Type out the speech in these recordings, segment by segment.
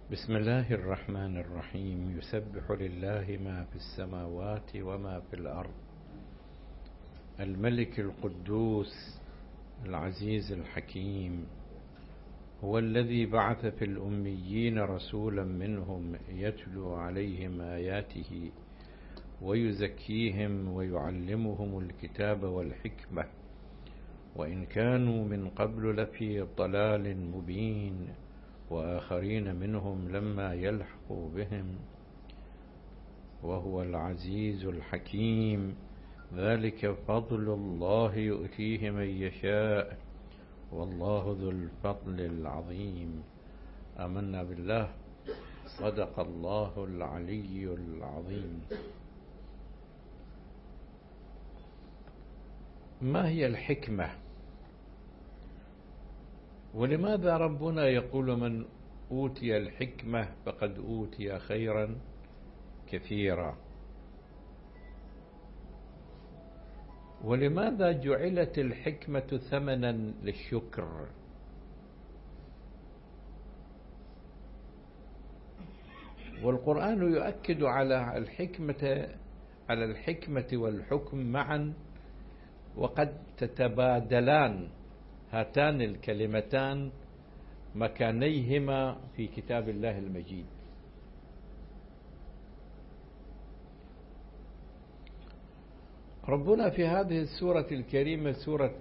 بسم الله الرحمن الرحيم. يسبح لله ما في السماوات وما في الأرض، الملك القدوس العزيز الحكيم، هو الذي بعث في الأميين رسولا منهم يتلو عليهم آياته ويزكيهم ويعلمهم الكتاب والحكمة وإن كانوا من قبل لفي ضلال مبين وآخرين منهم لما يلحقوا بهم وهو العزيز الحكيم. ذلك فضل الله يؤتيه من يشاء والله ذو الفضل العظيم. آمنا بالله. صدق الله العلي العظيم. ما هي الحكمة؟ ولماذا ربنا يقول من أوتي الحكمة فقد أوتي خيرا كثيرا؟ ولماذا جعلت الحكمة ثمنا للشكر؟ والقرآن يؤكد على الحكمة والحكم معا، وقد تتبادلان هاتان الكلمتان مكانيهما في كتاب الله المجيد. ربنا في هذه السورة الكريمة سورة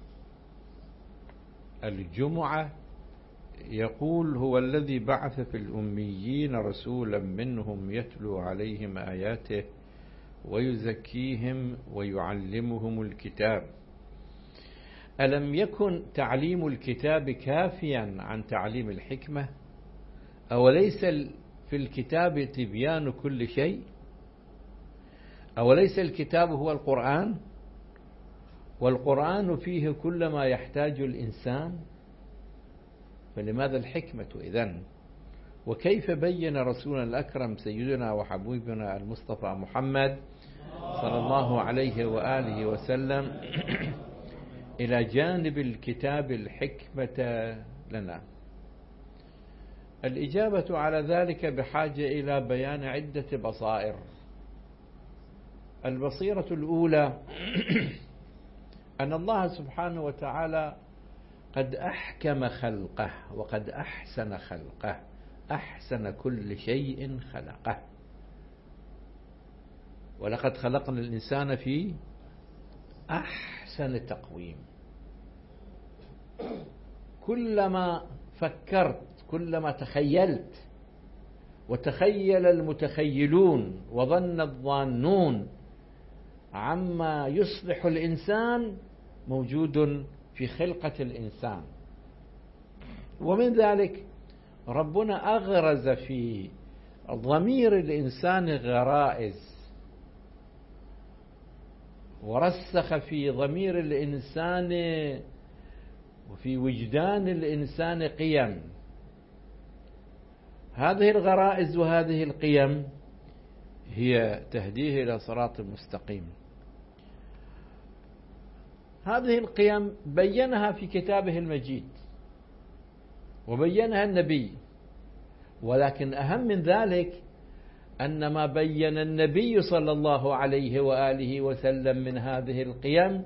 الجمعة يقول: هو الذي بعث في الأميين رسولا منهم يتلو عليهم آياته ويزكيهم ويعلمهم الكتاب. ألم يكن تعليم الكتاب كافيا عن تعليم الحكمة؟ أوليس في الكتاب تبيان كل شيء؟ أوليس الكتاب هو القرآن؟ والقرآن فيه كل ما يحتاج الإنسان، فلماذا الحكمة إذن؟ وكيف بين رسولنا الأكرم سيدنا وحبيبنا المصطفى محمد صلى الله عليه وآله وسلم إلى جانب الكتاب الحكمة لنا؟ الإجابة على ذلك بحاجة إلى بيان عدة بصائر. البصيرة الأولى أن الله سبحانه وتعالى قد أحكم خلقه وقد أحسن خلقه، أحسن كل شيء خلقه. ولقد خلقنا الإنسان في أحسن تقويم. كلما فكرت، كلما تخيلت، وتخيل المتخيلون وظن الظانون عما يصلح الإنسان موجود في خلقة الإنسان. ومن ذلك ربنا أغرز في ضمير الإنسان غرائز، ورسخ في ضمير الإنسان وفي وجدان الإنسان قيم. هذه الغرائز وهذه القيم هي تهديه إلى صراط مستقيم. هذه القيم بينها في كتابه المجيد وبينها النبي، ولكن أهم من ذلك أن ما بين النبي صلى الله عليه وآله وسلم من هذه القيم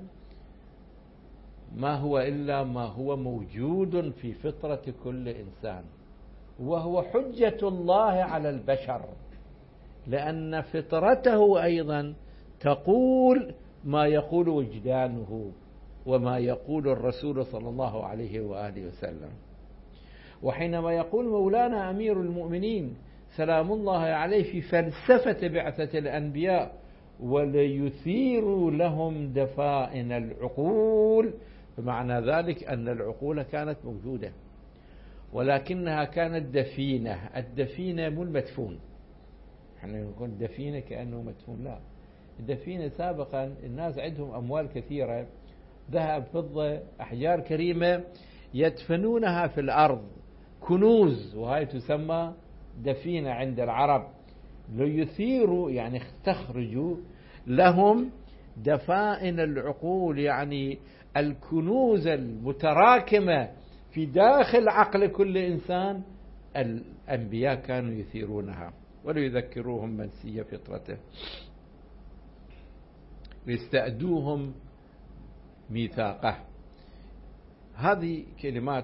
ما هو إلا ما هو موجود في فطرة كل إنسان، وهو حجة الله على البشر، لأن فطرته أيضا تقول ما يقول وجدانه وما يقول الرسول صلى الله عليه وآله وسلم. وحينما يقول مولانا أمير المؤمنين سلام الله عليه في فلسفة بعثة الأنبياء: وليثيروا لهم دفائن العقول، فمعنى ذلك أن العقول كانت موجودة ولكنها كانت دفينة. الدفينة مو المدفون، احنا نقول دفينة كأنه مدفون، لا. الدفينة سابقا الناس عندهم أموال كثيرة، ذهب، فضة، أحجار كريمة، يدفنونها في الأرض، كنوز، وهي تسمى دفينة عند العرب. ليثيروا يعني استخرجوا لهم دفائن العقول، يعني الكنوز المتراكمة في داخل عقل كل إنسان الأنبياء كانوا يثيرونها وليذكروهم من سي فطرته ليستأدوهم ميثاقه. هذه كلمات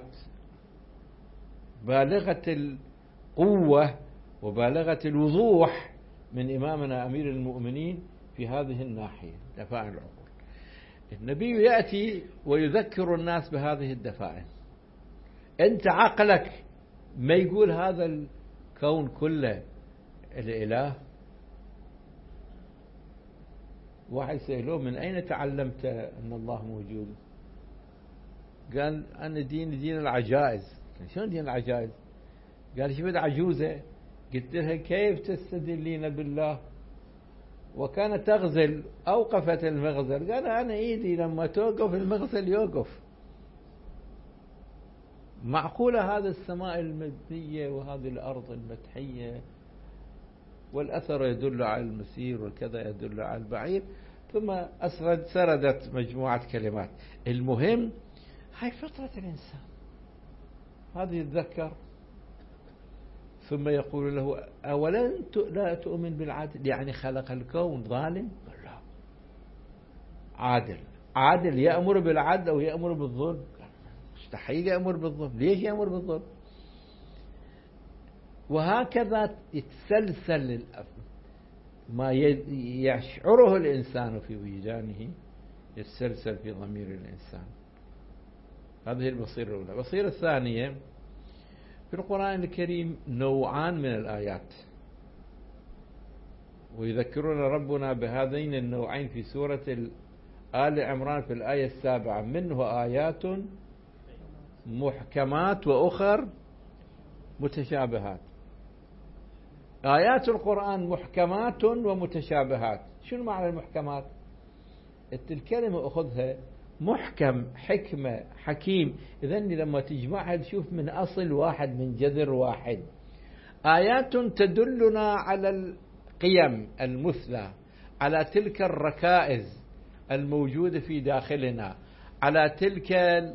بالغة القوة وبالغة الوضوح من إمامنا أمير المؤمنين في هذه الناحية، دفاع العقول. النبي يأتي ويذكر الناس بهذه الدفائن. أنت عقلك ما يقول هذا الكون كله الإله؟ واحد سألوه من أين تعلمت أن الله موجود؟ قال أنا دين العجائز. شلون دين العجائز؟ قال شفت عجوزة قلت لها كيف تستدلين بالله وكانت تغزل، أوقفت المغزل. قال أنا إيدي لما توقف المغزل يوقف. معقولة هذا السماء المبنية وهذه الأرض المتحية والأثر يدل على المسير وكذا يدل على البعير، ثم سردت مجموعة كلمات. المهم هاي فطرة الإنسان، هذا يتذكر. ثم يقول له أولا لا تؤمن بالعدل؟ يعني خلق الكون ظالم؟ لا، عادل يأمر بالعدل أو يأمر بالظلم؟ مستحيل يأمر بالظلم. ليش يأمر بالظلم؟ وهكذا يتسلسل ما يشعره الإنسان في وجدانه يتسلسل في ضمير الإنسان. هذه البصيرة الأولى. البصيرة الثانية، في القرآن الكريم نوعان من الآيات، ويذكرنا ربنا بهذين النوعين في سورة آل عمران في الآية 7: منه آيات محكمات وأخر متشابهات. آيات القرآن محكمات ومتشابهات. شنو معنى المحكمات؟ الكلمة أخذها محكم، حكمة، حكيم. إذن لما تجمعها تشوف من أصل واحد، من جذر واحد. آيات تدلنا على القيم المثلى، على تلك الركائز الموجودة في داخلنا، على تلك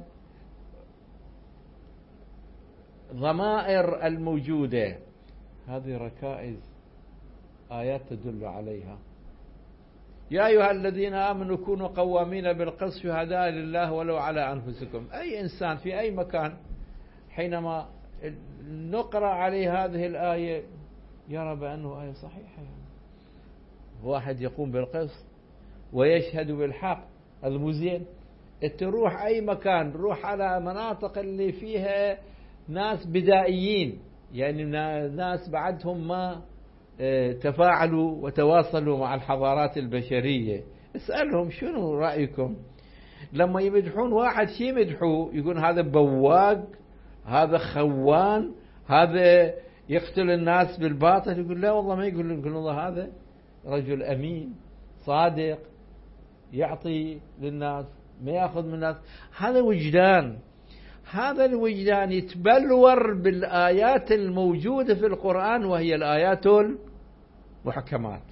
الضمائر الموجودة. هذه ركائز آيات تدل عليها. يا أيها الذين آمنوا كونوا قوامين بالقسط شهداء لله ولو على أنفسكم. أي إنسان في أي مكان حينما نقرأ عليه هذه الآية يرى بأنه آية صحيحة. واحد يقوم بالقسط ويشهد بالحق، هذا مو زين؟ تروح أي مكان، روح على مناطق اللي فيها ناس بدائيين، يعني ناس بعدهم ما تفاعلوا وتواصلوا مع الحضارات البشرية، اسألهم شنو رأيكم؟ لما يمدحون واحد شي يمدحوه؟ يقول هذا بواق، هذا خوان، هذا يقتل الناس بالباطل. يقول لا والله ما يقول والله هذا رجل أمين صادق يعطي للناس ما يأخذ من الناس. هذا وجدان. هذا الوجدان يتبلور بالآيات الموجودة في القرآن وهي الآيات المحكمات.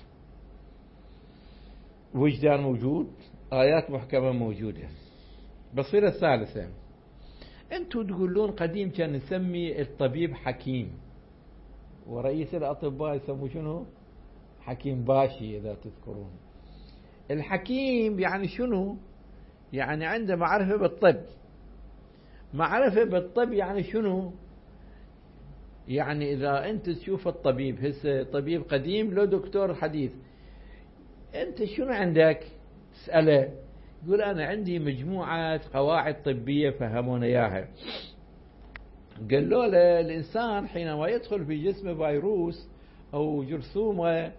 وجدان موجود، آيات محكمة موجودة. بصيرة الثالثة، أنتم تقولون قديم كان نسمي الطبيب حكيم، ورئيس الأطباء يسموه شنو؟ حكيم باشي إذا تذكرون. الحكيم يعني شنو؟ يعني عنده معرفة بالطب. معرفة بالطب يعني شنو؟ يعني إذا أنت تشوف الطبيب، هسه طبيب قديم لو دكتور حديث، أنت شنو عندك؟ تسأله يقول أنا عندي مجموعة قواعد طبية فهمونا إياها. قال له الإنسان حينما يدخل في جسمه فيروس أو جرثومة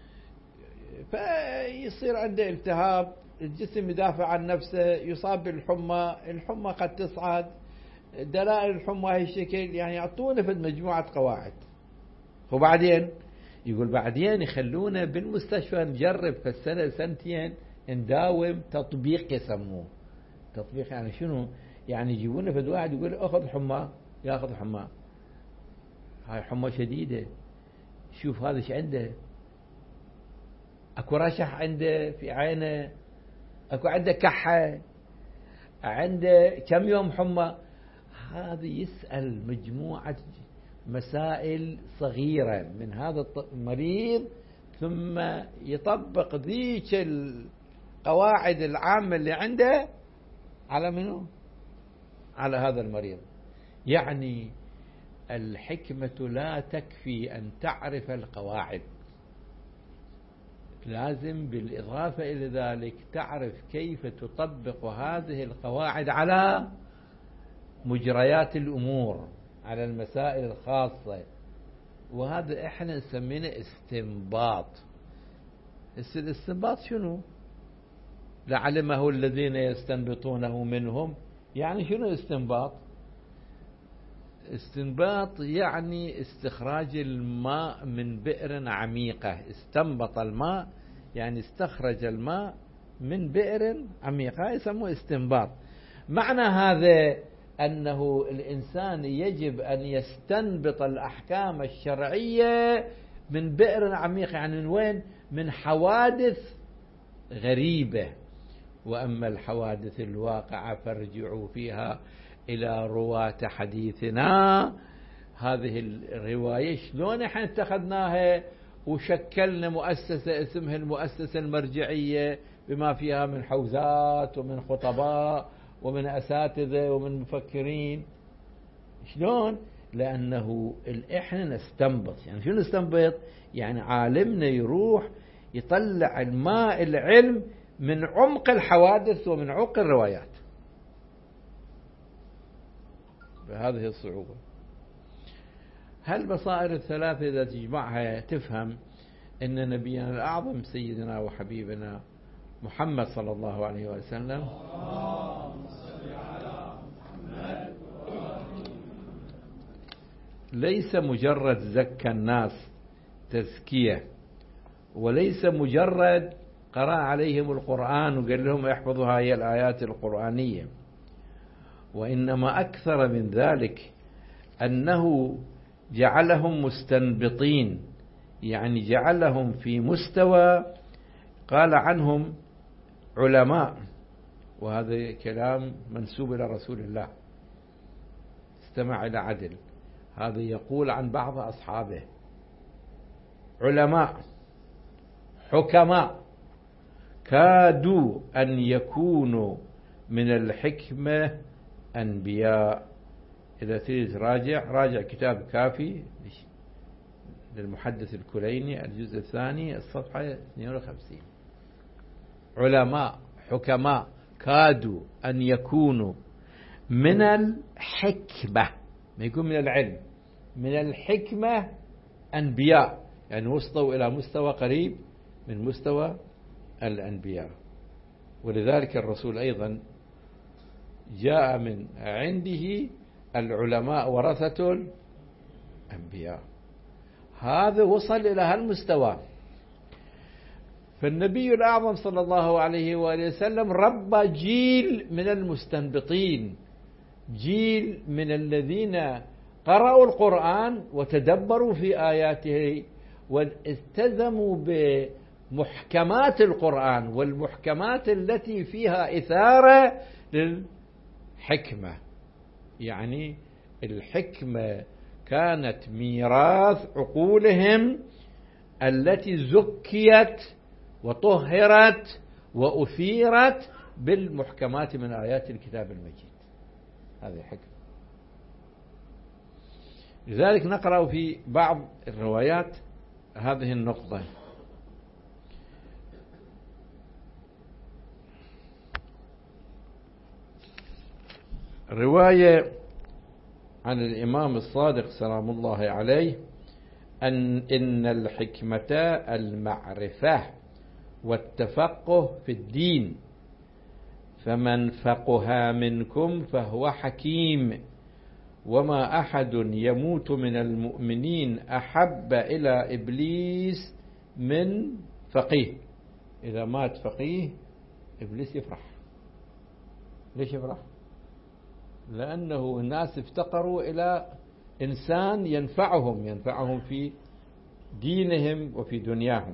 فيصير عنده التهاب، الجسم يدافع عن نفسه، يصاب بالحمى، الحمى قد تصعد، دلائل الحمى هي الشكل، يعني يعطونا في مجموعة قواعد. وبعدين يقول بعدين يخلونا بالمستشفى نجرب في السنة سنتين نداوم تطبيق يسموه. تطبيق يعني شنو؟ يعني يجيبونا في واحد يقول أخذ حمى، يأخذ حمى، هاي حمى شديدة، شوف هذا ايش عنده، اكو رشح عنده في عينه، اكو عنده كحة، عنده كم يوم حمى. هذا يسأل مسائل صغيرة من هذا المريض، ثم يطبق ذيك القواعد العامة اللي عنده على منه؟ على هذا المريض. يعني الحكمة لا تكفي أن تعرف القواعد، لازم بالإضافة إلى ذلك تعرف كيف تطبق هذه القواعد على مجريات الأمور، على المسائل الخاصة. وهذا احنا نسميه استنباط. الاستنباط شنو؟ لعلمه الذين يستنبطونه منهم. يعني شنو استنباط؟ استنباط يعني استخراج الماء من بئر عميقة. استنبط الماء يعني استخرج الماء من بئر عميقة، يسموه استنباط. معنى هذا أنه الإنسان يجب أن يستنبط الأحكام الشرعية من بئر عميق. يعني من وين؟ من حوادث غريبة. وأما الحوادث الواقعة فارجعوا فيها إلى رواة حديثنا. هذه الرواية شلون احنا اتخذناها وشكلنا مؤسسة اسمها المؤسسة المرجعية، بما فيها من حوزات ومن خطباء ومن أساتذة ومن مفكرين. شلون؟ لأنه احنا نستنبط. يعني شو نستنبط؟ يعني عالمنا يروح يطلع الماء العلم من عمق الحوادث ومن عمق الروايات. بهذه الصعوبة. هالبصائر الثلاثة إذا تجمعها تفهم أن نبينا الأعظم سيدنا وحبيبنا محمد صلى الله عليه وسلم ليس مجرد زكى الناس تزكية، وليس مجرد قرأ عليهم القرآن وقال لهم احفظوا هاي الآيات القرآنية، وإنما أكثر من ذلك أنه جعلهم مستنبطين. يعني جعلهم في مستوى قال عنهم علماء، وهذا كلام منسوب إلى رسول الله، استمع إلى عدل. هذا يقول عن بعض أصحابه علماء حكماء كادوا أن يكونوا من الحكمة أنبياء. إذا تريد راجع كتاب كافي للمحدث الكليني الجزء الثاني الصفحة 52. علماء حكماء كادوا أن يكونوا من الحكمة، ما يكون من العلم، من الحكمة أنبياء. يعني وصلوا إلى مستوى قريب من مستوى الأنبياء. ولذلك الرسول أيضا جاء من عنده العلماء ورثة الأنبياء. هذا وصل إلى هالمستوى. فالنبي الأعظم صلى الله عليه وآله وسلم ربى جيل من المستنبطين، جيل من الذين قرأوا القرآن وتدبروا في آياته والتزموا بمحكمات القرآن والمحكمات التي فيها إثارة للحكمة. يعني الحكمة كانت ميراث عقولهم التي زكيت وطهرت وأثيرت بالمحكمات من آيات الكتاب المجيد. هذه حكمة. لذلك نقرأ في بعض الروايات هذه النقطة. رواية عن الإمام الصادق سلام الله عليه إن الحكمة المعرفة والتفقه في الدين، فمن فقها منكم فهو حكيم، وما أحد يموت من المؤمنين أحب إلى إبليس من فقيه. إذا مات فقيه إبليس يفرح. ليش يفرح؟ لأنه الناس افتقروا إلى إنسان ينفعهم في دينهم وفي دنياهم.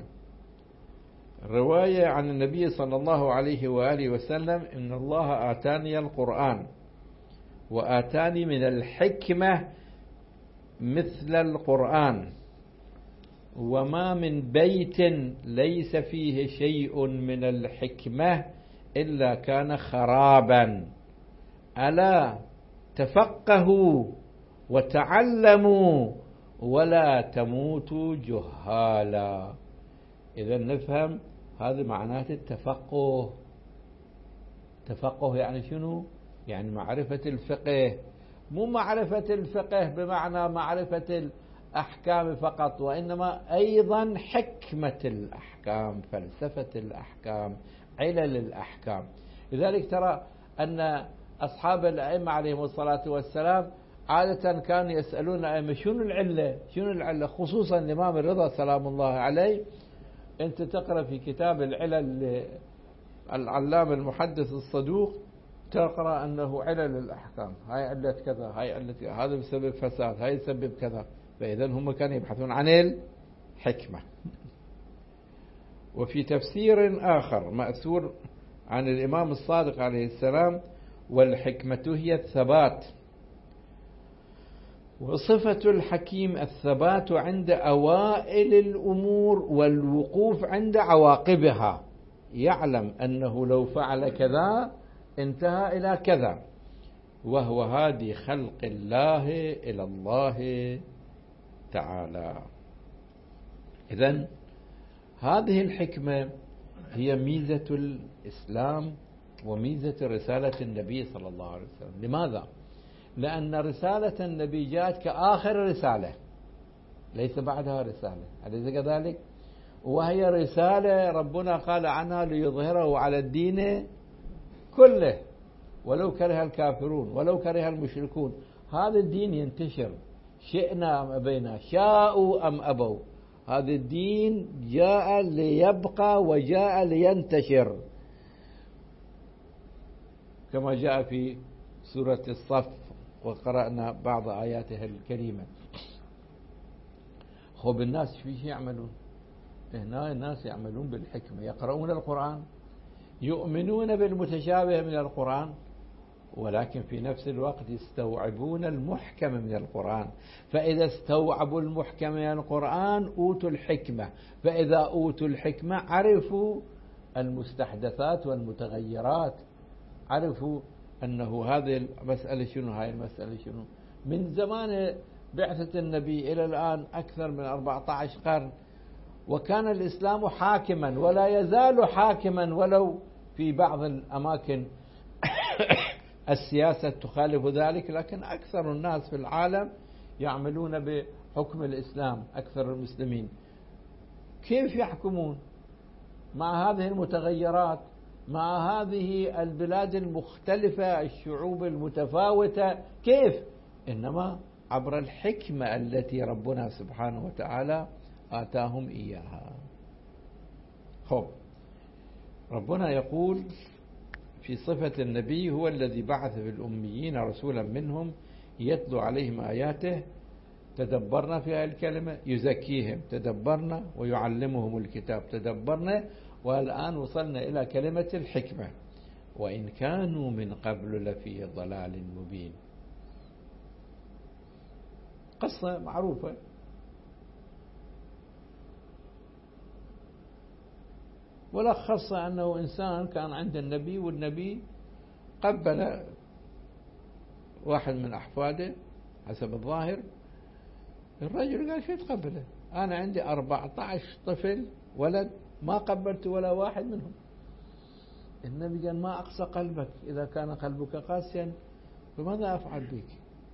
رواية عن النبي صلى الله عليه وآله وسلم إن الله آتاني القرآن وآتاني من الحكمة مثل القرآن، وما من بيت ليس فيه شيء من الحكمة إلا كان خرابا. ألا تفقهوا وتعلموا ولا تموتوا جهالا. إذا نفهم هذا معناته التفقه. تفقه يعني شنو؟ يعني معرفة الفقه، مو معرفة الفقه بمعنى معرفة الأحكام فقط، وإنما أيضا حكمة الأحكام، فلسفة الأحكام، علل الأحكام. لذلك ترى أن أصحاب الأئمة عليهم الصلاة والسلام عادة كانوا يسألون الأئمة شنو العلة، شنو العلة، خصوصا الإمام الرضا سلام الله عليه. أنت تقرأ في كتاب العلل العلامة المحدث الصدوق تقرأ أنه علل الأحكام، هاي علة كذا، هاي علة كذا، هذا بسبب فساد، هاي يسبب كذا. فإذا هم كانوا يبحثون عن الحكمة. وفي تفسير آخر مأثور عن الإمام الصادق عليه السلام: والحكمة هي الثبات، وصفة الحكيم الثبات عند أوائل الأمور والوقوف عند عواقبها، يعلم أنه لو فعل كذا انتهى إلى كذا، وهو هادي خلق الله إلى الله تعالى. إذن هذه الحكمة هي ميزة الإسلام وميزة رسالة النبي صلى الله عليه وسلم. لماذا؟ لأن رسالة النبي جاءت كآخر رسالة، ليس بعدها رسالة، أليس كذلك؟ وهي رسالة ربنا قال عنها ليظهره على الدين كله ولو كره الكافرون ولو كره المشركون. هذا الدين ينتشر شئنا أم أبينا، شاءوا أم أبوا، هذا الدين جاء ليبقى وجاء لينتشر، كما جاء في سورة الصف وقرأنا بعض آياتها الكريمة. خب الناس في شيء يعملون هنا، الناس يعملون بالحكمة، يقرؤون القرآن، يؤمنون بالمتشابه من القرآن، ولكن في نفس الوقت يستوعبون المحكم من القرآن. فإذا استوعبوا المحكم من القرآن أوتوا الحكمة، فإذا أوتوا الحكمة عرفوا المستحدثات والمتغيرات، عرفوا أنه هذه المسألة شنو، هاي المسألة شنو. من زمان بعثة النبي إلى الآن أكثر من 14 قرن، وكان الإسلام حاكما ولا يزال حاكما، ولو في بعض الأماكن السياسة تخالف ذلك، لكن أكثر الناس في العالم يعملون بحكم الإسلام، أكثر المسلمين. كيف يحكمون مع هذه المتغيرات، مع هذه البلاد المختلفة، الشعوب المتفاوتة؟ كيف؟ إنما عبر الحكمة التي ربنا سبحانه وتعالى آتاهم إياها. خب ربنا يقول في صفة النبي: هو الذي بعث في الأميين رسولا منهم يتلو عليهم آياته، تدبرنا في هذه الكلمة، يزكيهم تدبرنا، ويعلمهم الكتاب تدبرنا، والآن وصلنا إلى كلمة الحكمة: وإن كانوا من قبل لفي ضلال مبين. قصة معروفة، ولخص أنه إنسان كان عند النبي، والنبي قبل واحد من أحفاده حسب الظاهر. الرجل قال: شو تقبله؟ أنا عندي 14 طفل ولد ما قبلت ولا واحد منهم. النبي قال: ما أقسى قلبك، إذا كان قلبك قاسيا فماذا أفعل بك؟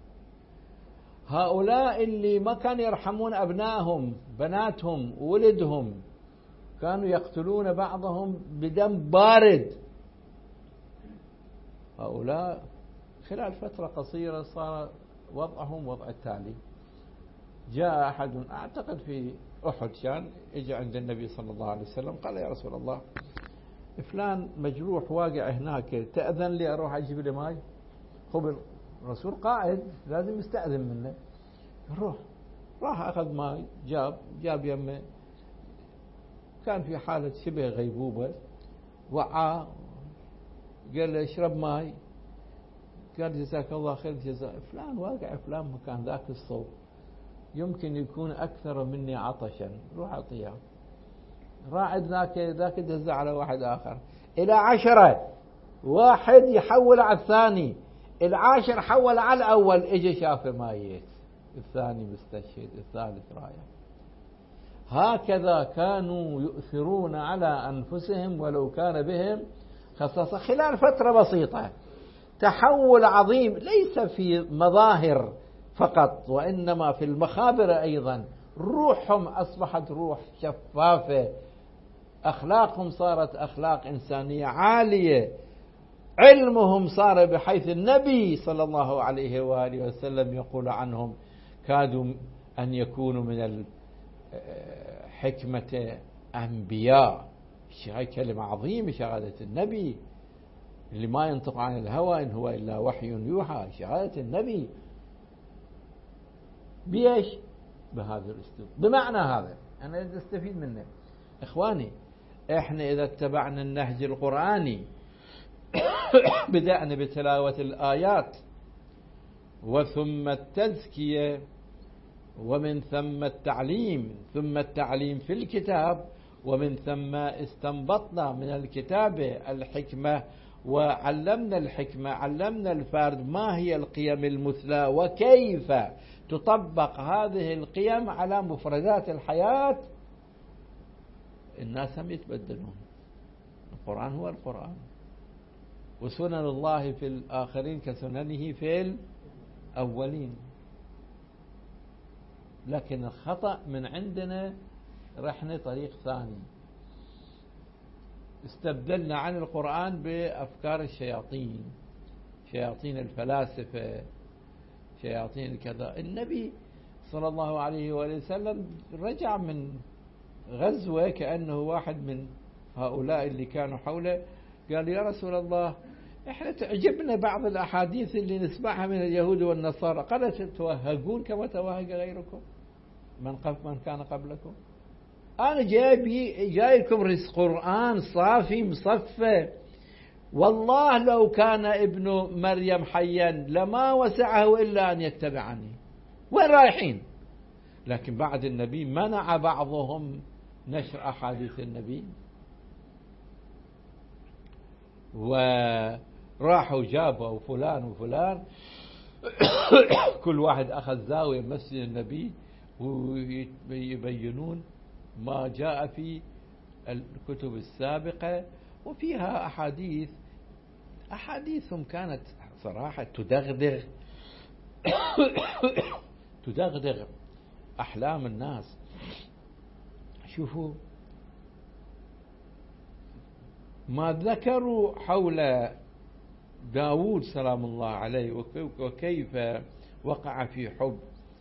هؤلاء اللي ما كانوا يرحمون أبنائهم، بناتهم وولدهم، كانوا يقتلون بعضهم بدم بارد، هؤلاء خلال فترة قصيرة صار وضعهم وضع التالي. جاء أحد أعتقد في أحد كان، إجا عند النبي صلى الله عليه وسلم قال: يا رسول الله، فلان مجروح واقع هناك، تأذن لي أروح أجيب له ماي؟ خب الرسول قائد لازم يستأذن منه. راح أخذ ماي، جاب يمه، كان في حالة شبه غيبوبة، وعى، قال له: اشرب ماي. قال: جزاك الله خير. جزاك فلان واقع فلان مكان ذاك الصوب. يمكن يكون أكثر مني عطشا، روح أعطيه. راعد ذاك دز على واحد آخر، إلى 10، واحد يحول على الثاني، 10 حول على الأول، إجي شافه ميت، الثاني مستشهد، الثالث رايح. هكذا كانوا يؤثرون على أنفسهم ولو كان بهم خصاصة. خلال فترة بسيطة تحول عظيم، ليس في مظاهر فقط وإنما في المخابر أيضا. روحهم أصبحت روح شفافة، أخلاقهم صارت أخلاق إنسانية عالية، علمهم صار بحيث النبي صلى الله عليه وآله وسلم يقول عنهم كادوا أن يكونوا من الحكمة أنبياء. هاي كلمة عظيمة، شهادة النبي اللي ما ينطق عن الهوى إن هو إلا وحي يوحى، شهادة النبي بيش بهذا الأسلوب. بمعنى هذا أنا أستفيد منه إخواني، إحنا إذا اتبعنا النهج القرآني بدأنا بتلاوة الآيات وثم التزكية ومن ثم التعليم، ثم التعليم في الكتاب، ومن ثم استنبطنا من الكتاب الحكمة وعلمنا الحكمة، علمنا الفرد ما هي القيم المثلى وكيف تطبق هذه القيم على مفردات الحياة. الناس هم يتبدلون، القرآن هو القرآن، وسنن الله في الآخرين كسننه في الأولين. لكن الخطأ من عندنا، رحنا طريق ثاني، استبدلنا عن القرآن بأفكار الشياطين، شياطين الفلاسفة، شياطين كذا. النبي صلى الله عليه وآله وسلم رجع من غزوة كأنه واحد من هؤلاء اللي كانوا حوله قال يا رسول الله احنا تعجبنا بعض الأحاديث اللي نسمعها من اليهود والنصارى، قال تتوهقون كما توهق غيركم من كان قبلكم. أنا جايكم رزق قرآن صافي مصفى، والله لو كان ابن مريم حيا لما وسعه إلا أن يتبعني. وين رايحين؟ لكن بعد النبي منع بعضهم نشر أحاديث النبي، وراحوا جابوا فلان وفلان كل واحد أخذ زاوية مسجد النبي ويبينون ما جاء في الكتب السابقة، وفيها أحاديثهم كانت صراحة تدغدغ أحلام الناس. شوفوا ما ذكروا حول داود سلام الله عليه وكيف وقع في حب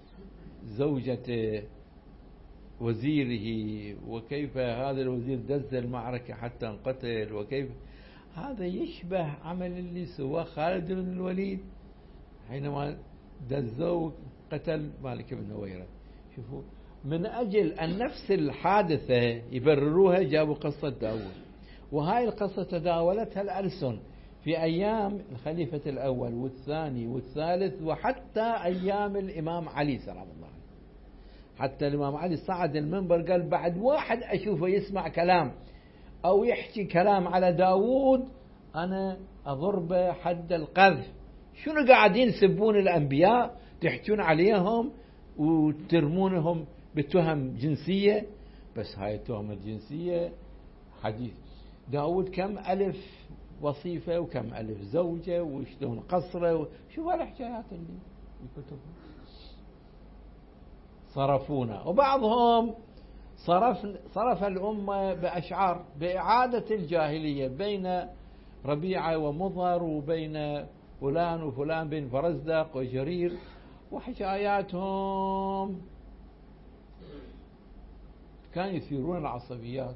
زوجة وزيره، وكيف هذا الوزير دز المعركة حتى انقتل، وكيف هذا يشبه عمل اللي سواه خالد بن الوليد حينما دزوا قتل مالك بن نويرة. شوفوا من أجل أن نفس الحادثة يبرروها جابوا قصة داود، وهاي القصة تداولتها الألسن في أيام الخليفة الأول والثاني والثالث، وحتى أيام الإمام علي سلام الله عليه. حتى الإمام علي صعد المنبر قال بعد واحد أشوفه يسمع كلام أو يحكي كلام على داود أنا أضربه حد القذف. شنو قاعدين يسبون الأنبياء، تحكون عليهم وترمونهم بتهم جنسية؟ بس هاي التهم الجنسية حديث داود كم ألف وصيفة وكم ألف زوجة وشلون قصره، شوف هالحكايات اللي يكتبون. صرفونا، وبعضهم صرف الأمة بأشعار بإعادة الجاهلية بين ربيعة ومضر وبين فلان وفلان، بين فرزدق وجرير، وحكاياتهم كانوا يثيرون العصبيات.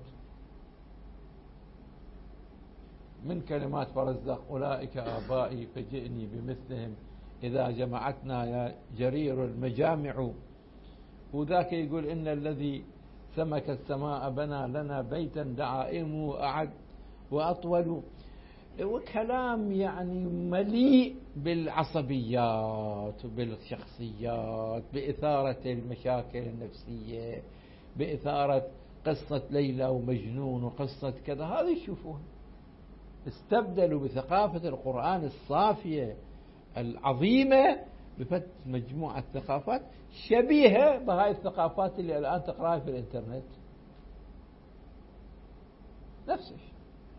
من كلمات فرزدق أولئك آبائي فجئني بمثلهم إذا جمعتنا يا جرير المجامع. وذاك يقول إن الذي سمك السماء بنى لنا بيتا دعائمه أعد وأطول. وكلام يعني مليء بالعصبيات وبالشخصيات، بإثارة المشاكل النفسية، بإثارة قصة ليلى ومجنون وقصة كذا. هذا يشوفون استبدلوا بثقافة القرآن الصافية العظيمة بفتح مجموعة ثقافات شبيهة بهاي الثقافات اللي الآن تقرأها في الإنترنت. نفس الشيء.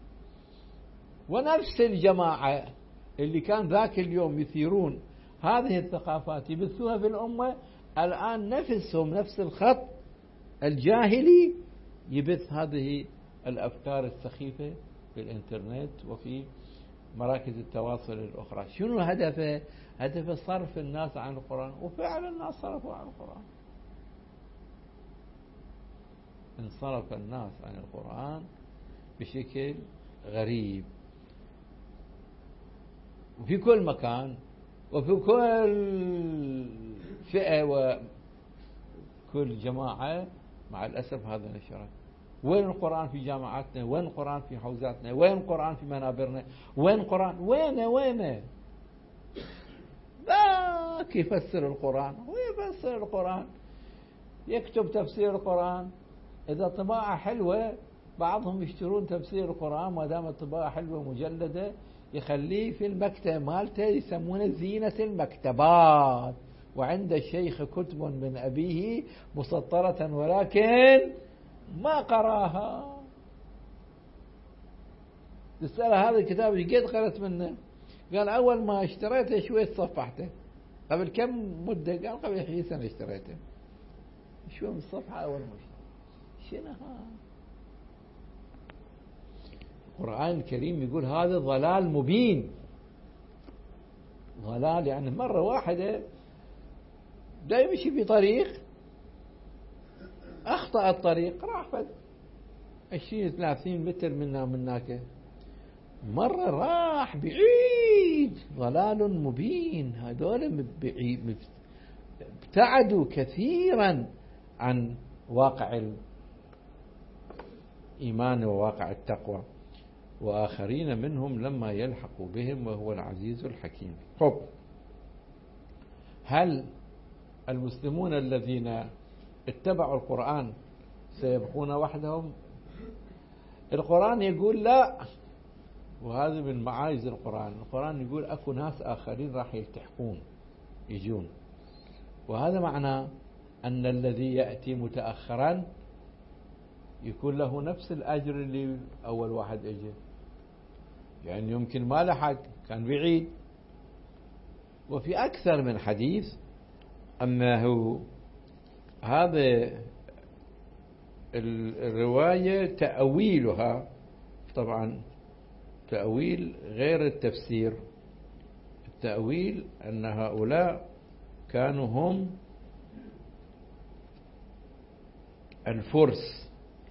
ونفس الجماعة اللي كان ذاك اليوم يثيرون هذه الثقافات يبثوها في الأمة، الآن نفسهم نفس الخط الجاهلي يبث هذه الأفكار السخيفة في الإنترنت وفي مراكز التواصل الأخرى. شنو هدفه؟ هدفه صرف الناس عن القرآن، وفعلا الناس صرفوا عن القرآن. انصرف الناس عن القرآن بشكل غريب، وفي كل مكان وفي كل فئة وكل جماعة. مع الأسف هذا نشره. وين القرآن في جامعاتنا؟ وين القرآن في حوزاتنا؟ وين القرآن في منابرنا؟ وين القرآن؟ وين ذاك يفسر القرآن ويفسر القرآن، يكتب تفسير القرآن. إذا طباعة حلوة بعضهم يشترون تفسير القرآن، ما دام الطباعة حلوة مجلدة يخليه في المكتب مالته، يسمونه زينة المكتبات. وعند الشيخ كتب من أبيه مسطرة ولكن ما قراها. تسأله هذا الكتاب ايش قد قرأت منه؟ قال أول ما اشتريته شوية صفحته. قبل كم مدة؟ قال قبل 20 سنة اشتريته. شوية من الصفحة أول ما اشتريته. شنو هذا؟ القرآن الكريم يقول هذا ضلال مبين. ضلال يعني مرة واحدة دا يمشي في طريق أخطأ الطريق، راح فد 20-30 متر منا مناك، مرة راح بعيد. ضلال مبين. هذول ابتعدوا كثيرا عن واقع الإيمان وواقع التقوى. وآخرين منهم لما يلحقوا بهم وهو العزيز الحكيم. طب هل المسلمون الذين اتبعوا القرآن سيبقون وحدهم؟ القرآن يقول لا، وهذا من معايز القرآن. القرآن يقول أكو ناس آخرين راح يلتحقون يجون، وهذا معناه أن الذي يأتي متأخرا يكون له نفس الأجر اللي أول واحد أجي. يعني يمكن ما لحق، كان بعيد. وفي أكثر من حديث أنه هذا الرواية تأويلها طبعا تأويل غير التفسير. التأويل أن هؤلاء كانوا هم الفرس،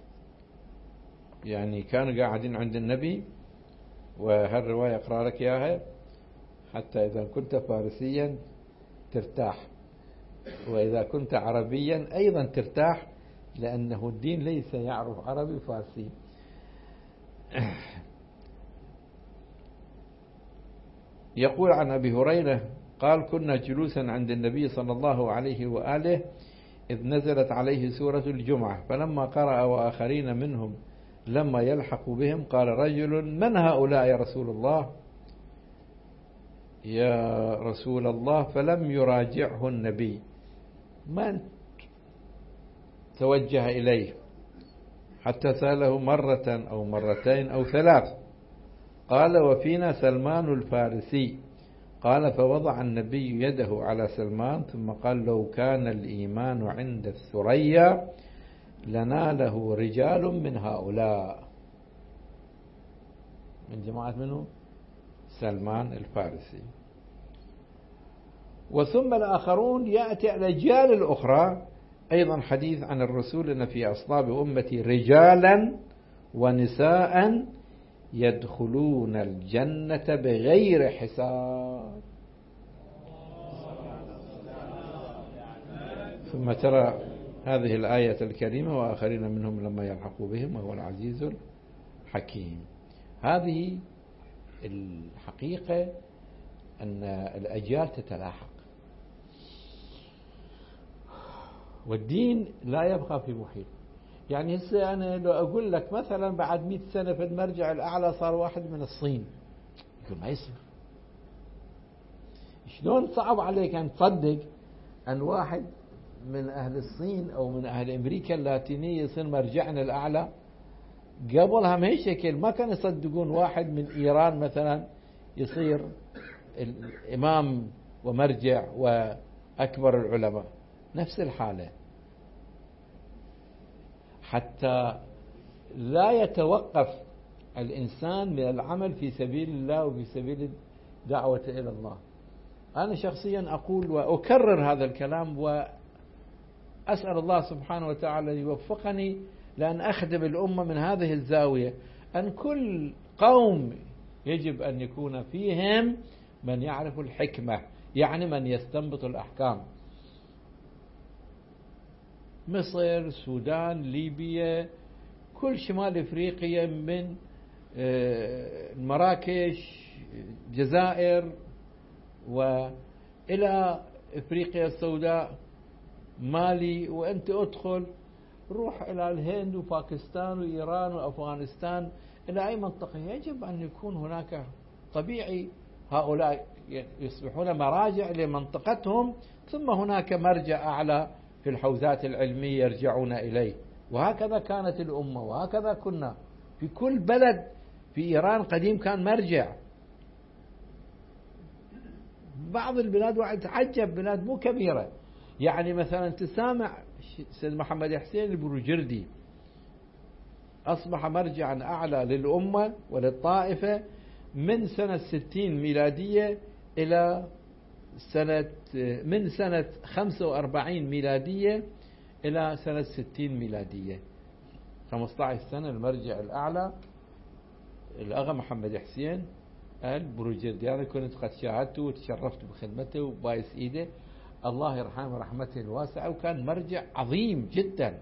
يعني كانوا قاعدين عند النبي. وهالرواية أقرأ لك إياها حتى إذا كنت فارسيا ترتاح، وإذا كنت عربيا أيضا ترتاح، لأنه الدين ليس يعرف عربي وفارسي. يقول عن أبي هريرة قال كنا جلوسا عند النبي صلى الله عليه وآله إذ نزلت عليه سورة الجمعة، فلما قرأ وآخرين منهم لما يلحق بهم قال رجل من هؤلاء يا رسول الله؟ يا رسول الله. فلم يراجعه النبي، من توجه إليه حتى سأله مرة أو مرتين أو 3. قال وفينا سلمان الفارسي. قال فوضع النبي يده على سلمان ثم قال لو كان الإيمان عند الثريا لناله رجال من هؤلاء. من جماعة منه سلمان الفارسي. وثم الآخرون يأتي الأجيال الأخرى أيضا حديث عن الرسول أن في أصلاب أمتي رجالا ونساء يدخلون الجنة بغير حساب. ثم ترى هذه الآية الكريمة وآخرين منهم لما يلحقوا بهم وهو العزيز الحكيم. هذه الحقيقة أن الأجيال تتلاحق، والدين لا يبقى في محيط. يعني هسه أنا لو أقول لك مثلا بعد 100 سنة في المرجع الأعلى صار واحد من الصين، يقول ما يصير. شلون صعب عليك أن تصدق أن واحد من أهل الصين أو من أهل أمريكا اللاتينية يصير مرجعنا الأعلى؟ قبلها ما هي شكل، ما كانوا يصدقون واحد من إيران مثلا يصير الإمام ومرجع وأكبر العلماء. نفس الحالة، حتى لا يتوقف الإنسان من العمل في سبيل الله وفي سبيل الدعوة إلى الله. أنا شخصيا أقول وأكرر هذا الكلام، وأسأل الله سبحانه وتعالى يوفقني لأن أخدم الأمة من هذه الزاوية، أن كل قوم يجب أن يكون فيهم من يعرف الحكمة، يعني من يستنبط الأحكام. مصر، السودان، ليبيا، كل شمال إفريقيا، من مراكش، الجزائر، وإلى إفريقيا السوداء، مالي، وأنت أدخل روح إلى الهند وباكستان وإيران وأفغانستان، إلى أي منطقة يجب أن يكون هناك طبيعي هؤلاء يصبحون مراجع لمنطقتهم، ثم هناك مرجع أعلى في الحوزات العلمية يرجعون إليه. وهكذا كانت الأمة، وهكذا كنا في كل بلد. في إيران قديم كان مرجع. بعض البلاد واحد تعجب، بلاد مو كبيرة، يعني مثلا تسامع سيد محمد حسين البروجردي أصبح مرجعا أعلى للأمة وللطائفة من سنة 60 ميلادية إلى من سنة 45 ميلادية إلى سنة 60 ميلادية، 15 سنة المرجع الأعلى الأغا محمد حسين البروجردي. أنا كنت قد شاهدته وتشرفت بخدمته وبايس إيده، الله يرحمه رحمته الواسعة، وكان مرجع عظيم جدا.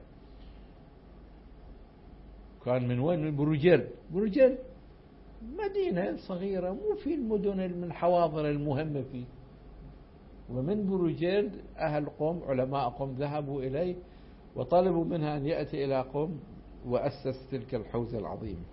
كان من وين؟ من بروجرد. بروجرد مدينة صغيرة، مو في المدن من الحواضر المهمة فيه. ومن بروجرد أهل قم، علماء قم، ذهبوا إليه وطلبوا منها أن يأتي إلى قم وأسس تلك الحوزة العظيمة.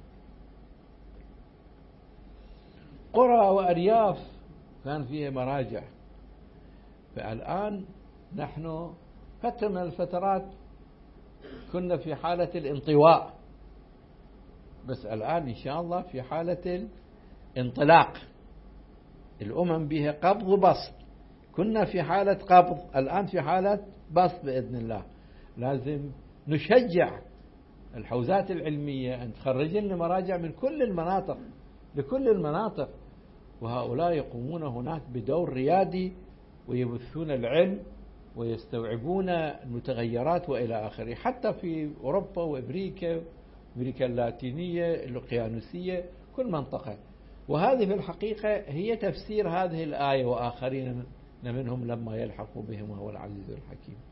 قرى وأرياف كان فيها مراجع. فالآن نحن فترة من الفترات كنا في حالة الانطواء، بس الآن إن شاء الله في حالة الانطلاق. الأمم بها قبض وبسط. كنا في حالة قبض، الآن في حالة بسط بإذن الله. لازم نشجع الحوزات العلمية أن تخرج لنا مراجع من كل المناطق، لكل المناطق، وهؤلاء يقومون هناك بدور ريادي ويبثون العلم ويستوعبون المتغيرات وإلى آخره، حتى في أوروبا وأمريكا، أمريكا اللاتينية، الأقيانوسية، كل منطقة. وهذه في الحقيقة هي تفسير هذه الآية: وآخرين منهم لما يلحقوا بهم وهو العزيز الحكيم.